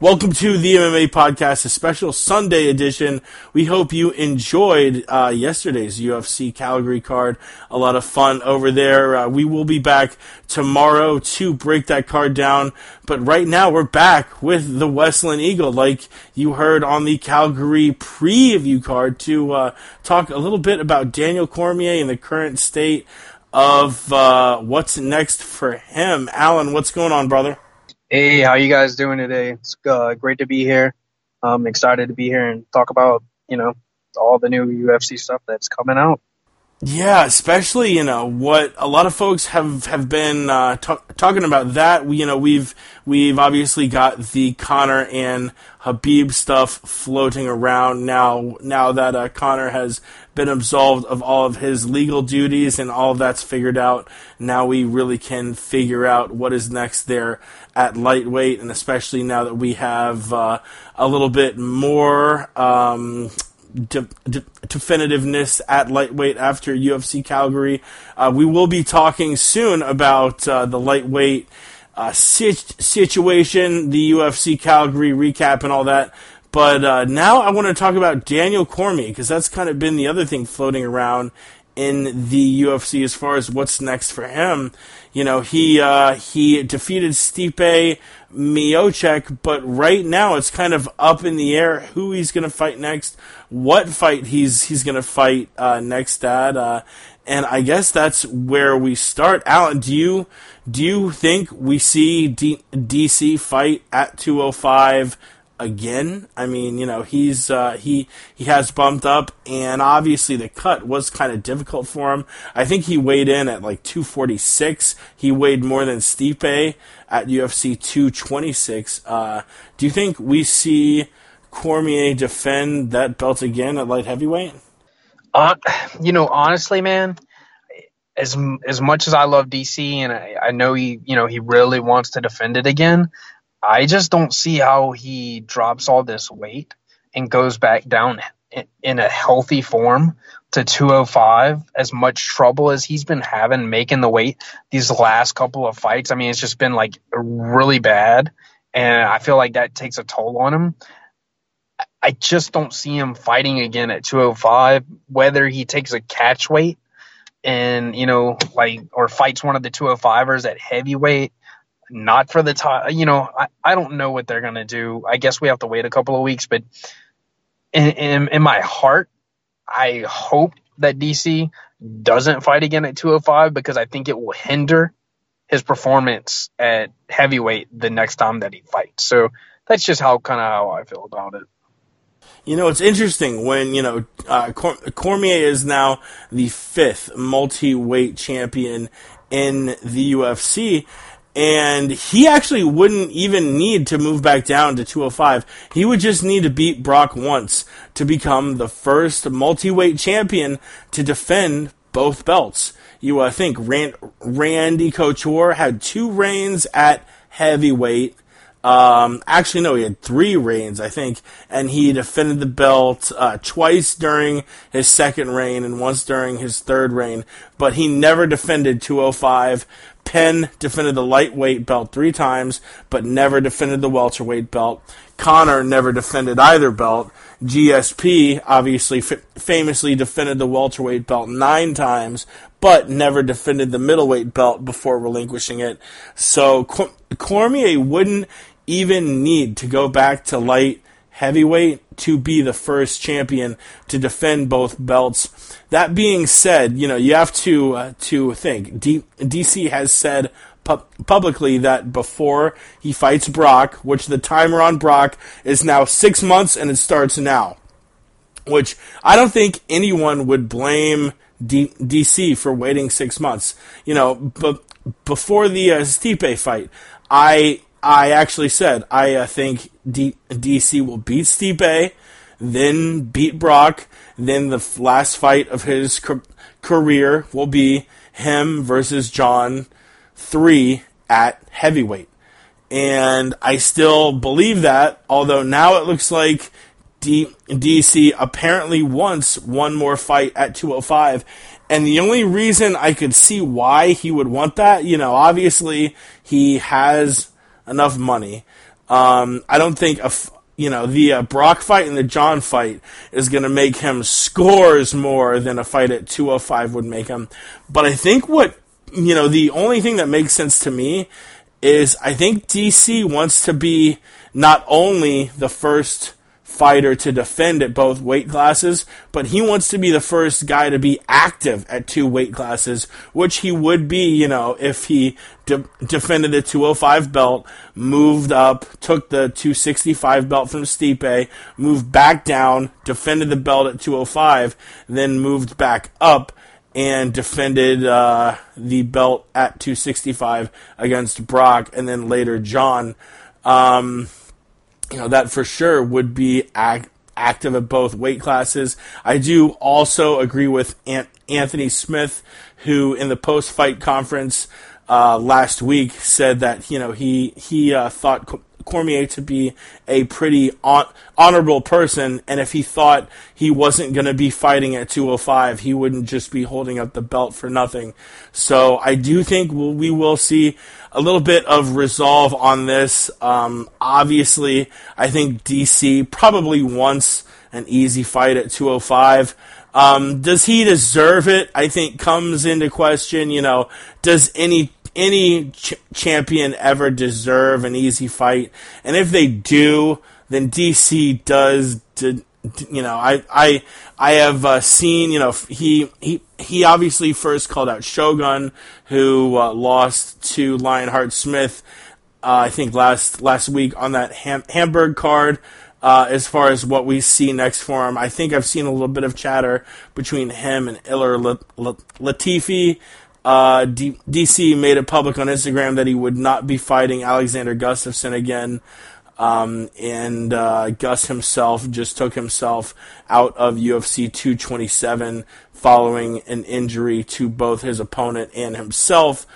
Welcome to the MMA Podcast, a special Sunday edition. We hope you enjoyed yesterday's UFC Calgary card. A lot of fun over there. We will be back tomorrow to break that card down. But right now, we're back with the Westland Eagle, like you heard on the Calgary preview card, to talk a little bit about Daniel Cormier and the current state of what's next for him. Alan, what's going on, brother? Hey, how you guys doing today? It's great to be here. I'm excited to be here and talk about, all the new UFC stuff that's coming out. Yeah, especially, what a lot of folks have been talking about that. We've obviously got the Conor and Khabib stuff floating around now that Conor has been absolved of all of his legal duties and all of that's figured out. Now we really can figure out what is next there at lightweight, and especially now that we have a little bit more definitiveness at lightweight after UFC Calgary. We will be talking soon about the lightweight situation, the UFC Calgary recap and all that. But now I want to talk about Daniel Cormier, because that's kind of been the other thing floating around in the UFC as far as what's next for him. He defeated Stipe Miocic, but right now it's kind of up in the air who he's going to fight next, what fight he's going to fight next at, and I guess that's where we start. Alan, do you think we see DC fight at 205 again? I mean, he's he has bumped up, and obviously the cut was kind of difficult for him. I think he weighed in at like 246. He weighed more than Stipe at UFC 226. Do you think we see Cormier defend that belt again at light heavyweight? Honestly, man, as much as I love DC and I know he really wants to defend it again, I just don't see how he drops all this weight and goes back down in a healthy form to 205. As much trouble as he's been having making the weight these last couple of fights, I mean, it's just been like really bad, and I feel like that takes a toll on him. I just don't see him fighting again at 205, whether he takes a catch weight and, or fights one of the 205ers at heavyweight. Not for the time, I don't know what they're going to do. I guess we have to wait a couple of weeks, but in my heart, I hope that DC doesn't fight again at 205, because I think it will hinder his performance at heavyweight the next time that he fights. So that's just how I feel about it. It's interesting when, Cormier is now the 5th multi-weight champion in the UFC. And he actually wouldn't even need to move back down to 205. He would just need to beat Brock once to become the first multi-weight champion to defend both belts. You think Randy Couture had 2 reigns at heavyweight. Actually, no, he had 3 reigns, I think, and he defended the belt twice during his second reign and once during his third reign, but he never defended 205. Penn defended the lightweight belt 3 times, but never defended the welterweight belt. Conor never defended either belt. GSP obviously famously defended the welterweight belt 9 times, but never defended the middleweight belt before relinquishing it. So Cormier wouldn't even need to go back to light heavyweight to be the first champion to defend both belts. That being said, you have to think. DC has said publicly that before he fights Brock, which the timer on Brock is now 6 months and it starts now, which I don't think anyone would blame DC for waiting 6 months. But before the Stipe fight, I actually said I think DC will beat Stipe, then beat Brock, then the last fight of his career will be him versus John 3 at heavyweight. And I still believe that, although now it looks like DC apparently wants one more fight at 205. And the only reason I could see why he would want that, obviously he has enough money. I don't think the Brock fight and the John fight is going to make him scores more than a fight at 205 would make him. But I think the only thing that makes sense to me is I think DC wants to be not only the first fighter to defend at both weight classes, but he wants to be the first guy to be active at 2 weight classes, which he would be, if he defended the 205 belt, moved up, took the 265 belt from Stipe, moved back down, defended the belt at 205, then moved back up and defended the belt at 265 against Brock, and then later John. That for sure would be active at both weight classes. I do also agree with Anthony Smith, who in the post-fight conference last week said that he thought Cormier to be a pretty honorable person, and if he thought he wasn't going to be fighting at 205, he wouldn't just be holding up the belt for nothing. So I do think we will see a little bit of resolve on this. Obviously, I think DC probably wants an easy fight at 205. Does he deserve it? I think comes into question. Does any champion ever deserve an easy fight? And if they do, then DC does. I have seen. He obviously first called out Shogun, who lost to Lionheart Smith. I think last week on that Hamburg card. As far as what we see next for him, I think I've seen a little bit of chatter between him and Ilir Latifi. DC made it public on Instagram that he would not be fighting Alexander Gustafsson again, and Gus himself just took himself out of UFC 227 following an injury to both his opponent and himself.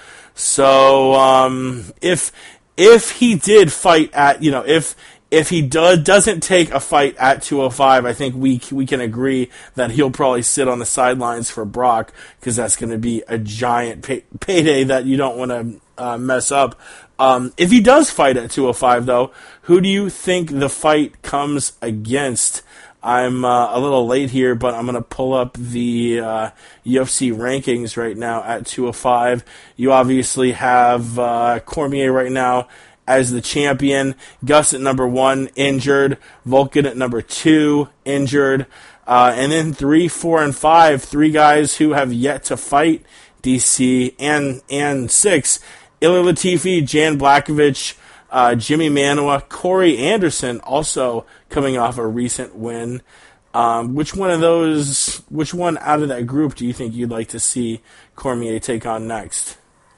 So if he did fight at, if he doesn't take a fight at 205, I think we can agree that he'll probably sit on the sidelines for Brock, because that's going to be a giant payday that you don't want to mess up. If he does fight at 205, though, who do you think the fight comes against? I'm a little late here, but I'm going to pull up the UFC rankings right now at 205. You obviously have Cormier right now as the champion, Gus at number 1, injured, Volkan at number 2, injured, and then 3, 4, and 5, 3 guys who have yet to fight DC, and 6, Ilir Latifi, Jan Blachowicz, Jimmy Manuwa, Corey Anderson, also coming off a recent win. Which one out of that group do you think you'd like to see Cormier take on next?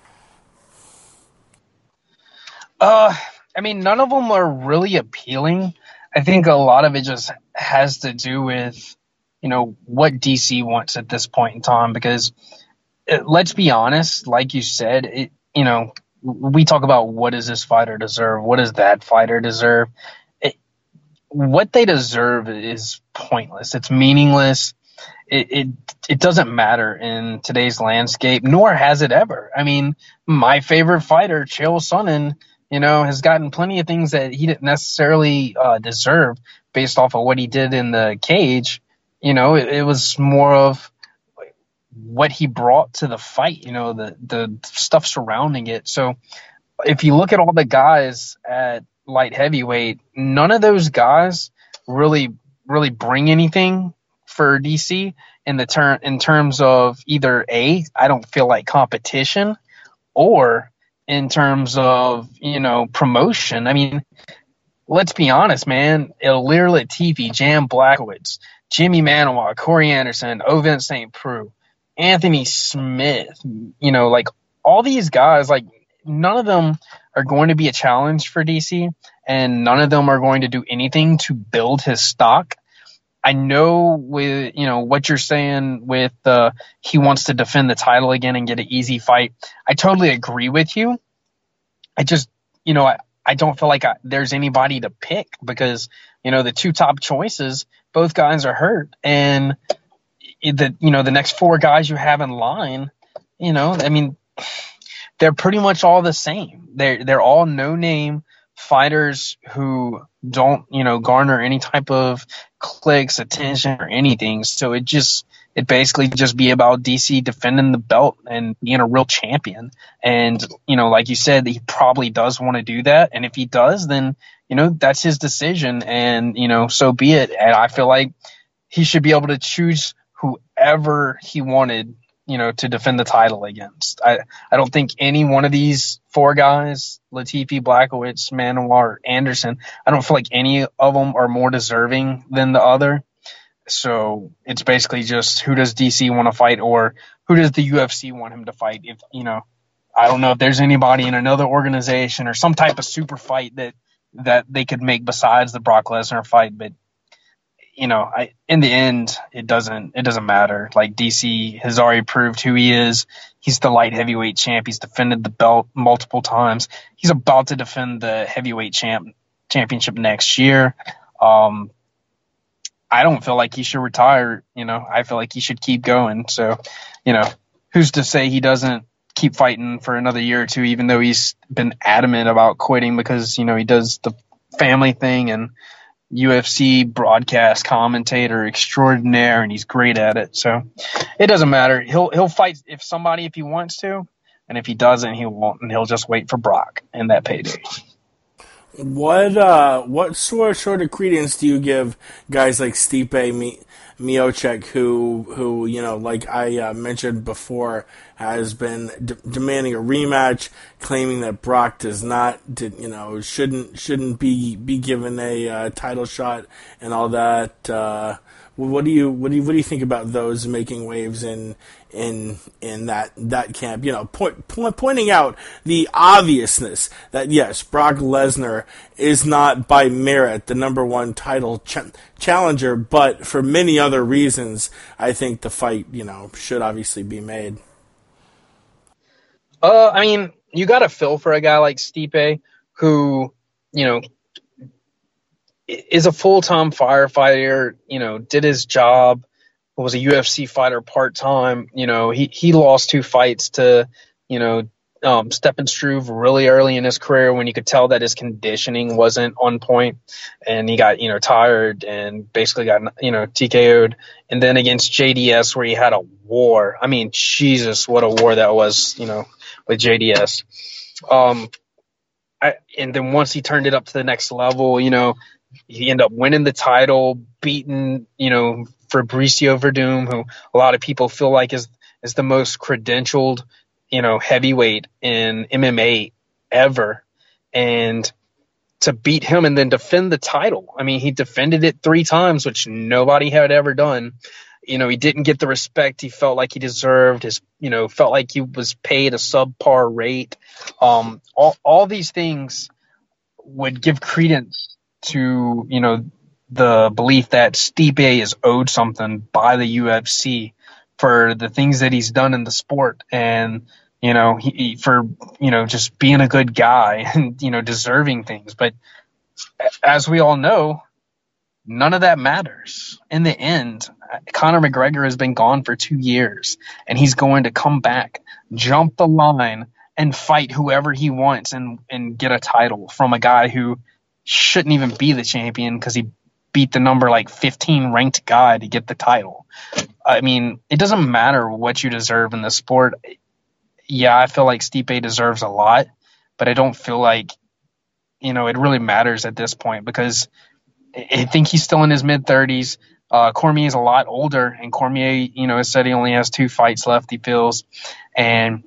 None of them are really appealing. I think a lot of it just has to do with, what DC wants at this point in time, because let's be honest, like you said, we talk about what does this fighter deserve? What does that fighter deserve? What they deserve is pointless. It's meaningless. It doesn't matter in today's landscape, nor has it ever. My favorite fighter, Chael Sonnen, has gotten plenty of things that he didn't necessarily deserve based off of what he did in the cage. It was more of what he brought to the fight, the stuff surrounding it. So if you look at all the guys at light heavyweight, none of those guys really bring anything for DC in terms of either I don't feel like competition, or in terms of, promotion. Let's be honest, man. Ilir Latifi, Jan Blachowicz, Jimmy Manuwa, Corey Anderson, Ovince St. Preux, Anthony Smith, all these guys, none of them are going to be a challenge for DC, and none of them are going to do anything to build his stock. I know with, what you're saying with he wants to defend the title again and get an easy fight. I totally agree with you. I just, I don't feel like there's anybody to pick, because, the 2 top choices, both guys are hurt. And the next 4 guys you have in line, they're pretty much all the same. They're all no-name fighters who don't, garner any type of clicks, attention, or anything. So it basically just be about DC defending the belt and being a real champion. And, like you said, he probably does want to do that. And if he does, then, that's his decision. And, so be it. And I feel like he should be able to choose whoever he wanted, to defend the title against. I don't think any one of these four guys, Latifi, Blachowicz, Manoir, Anderson, I don't feel like any of them are more deserving than the other. So it's basically just who does DC want to fight, or who does the UFC want him to fight? If, I don't know if there's anybody in another organization or some type of super fight that they could make besides the Brock Lesnar fight, but in the end, it doesn't matter. Like, DC has already proved who he is. He's the light heavyweight champ. He's defended the belt multiple times. He's about to defend the heavyweight championship next year. I don't feel like he should retire. I feel like he should keep going. So, who's to say he doesn't keep fighting for another year or two, even though he's been adamant about quitting because, he does the family thing and UFC broadcast commentator extraordinaire, and he's great at it. So it doesn't matter. He'll fight if he wants to, and if he doesn't, he won't, and he'll just wait for Brock and that payday. What sort of credence do you give guys like Stipe Miocic, who like I mentioned before, has been demanding a rematch, claiming that Brock shouldn't be given a title shot and all that. What do you think about those making waves in that camp? Pointing out the obviousness that yes, Brock Lesnar is not by merit the number one title challenger, but for many other reasons, I think the fight should obviously be made. I mean, you got to feel for a guy like Stipe, who is a full-time firefighter, did his job, was a UFC fighter part-time. He lost 2 fights to, Stephen Struve really early in his career when you could tell that his conditioning wasn't on point, and he got, tired and basically got, TKO'd. And then against JDS, where he had a war. I mean, Jesus, what a war that was, with JDS. And then once he turned it up to the next level, he ended up winning the title, beating, Fabricio Verdum, who a lot of people feel like is the most credentialed, heavyweight in MMA ever. And to beat him and then defend the title. I mean, he defended it 3 times, which nobody had ever done. He didn't get the respect he felt like he deserved. Felt like he was paid a subpar rate. All these things would give credence to, the belief that Stipe is owed something by the UFC for the things that he's done in the sport, and for just being a good guy and deserving things. But as we all know, none of that matters. In the end, Conor McGregor has been gone for 2 years, and he's going to come back, jump the line, and fight whoever he wants and get a title from a guy who shouldn't even be the champion because he beat the number 15 ranked guy to get the title. I mean, it doesn't matter what you deserve in the sport. Yeah, I feel like Stipe deserves a lot, but I don't feel like, it really matters at this point, because I think he's still in his mid-30s. Cormier is a lot older, and Cormier, has said he only has 2 fights left, he feels. And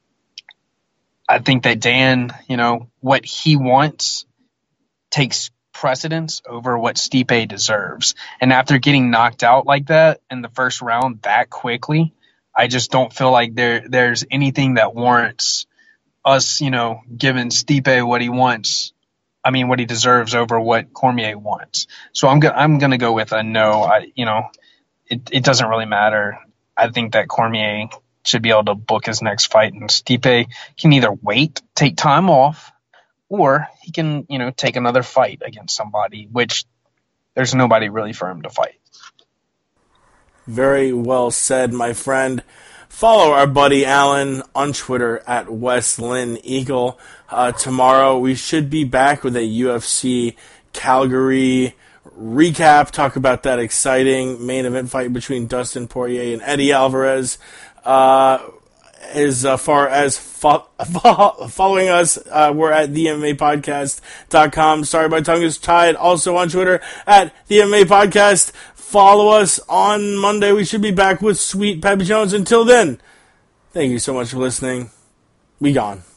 I think that Dan, what he wants takes precedence over what Stipe deserves. And after getting knocked out like that in the first round that quickly, I just don't feel like there's anything that warrants us, giving Stipe what he wants. I mean, what he deserves over what Cormier wants. So I'm going to go with a no. It doesn't really matter. I think that Cormier should be able to book his next fight, and Stipe can either wait, take time off, or he can, take another fight against somebody, which there's nobody really for him to fight. Very well said, my friend. Follow our buddy Alan on Twitter at WesLynEagle. Tomorrow we should be back with a UFC Calgary recap. Talk about that exciting main event fight between Dustin Poirier and Eddie Alvarez. As far as following us, we're at themmapodcast.com. Sorry, my tongue is tied. Also on Twitter at themmapodcast. Follow us on Monday. We should be back with Sweet Peppy Jones. Until then, thank you so much for listening. We gone.